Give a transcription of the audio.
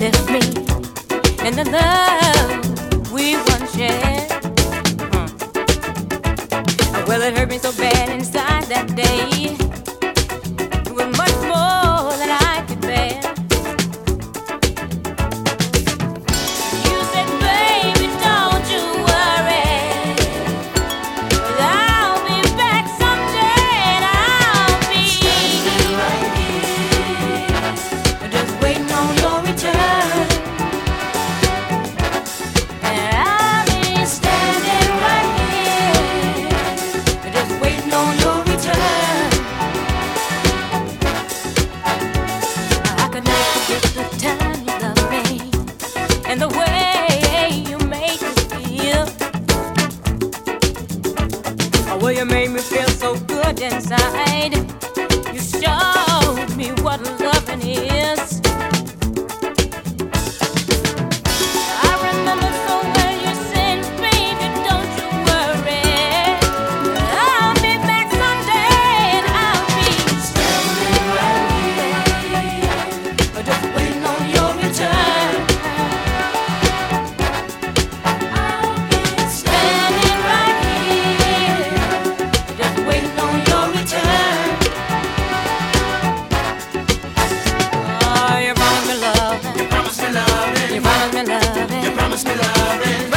left me and the love we once shared. Well, it hurt me so bad inside that day. It was much more than I could bear. You said, baby, don't you worry, 'cause I'll be back someday, and I'll be right here, just waiting on your return. And I'll be standing right here, just waiting on your return. I could never forget the time you loved me and the way you made me feel. Oh, well, you made me feel so good inside. You showed me what loving is. I remember so well you said, baby, don't you worry, I'll be back someday, and I'll be standing right here, just waiting on your return. I'll be standing right here, just waiting on your return. Oh, you promised me love, You promised me loving. you promised me love, You promised me loving.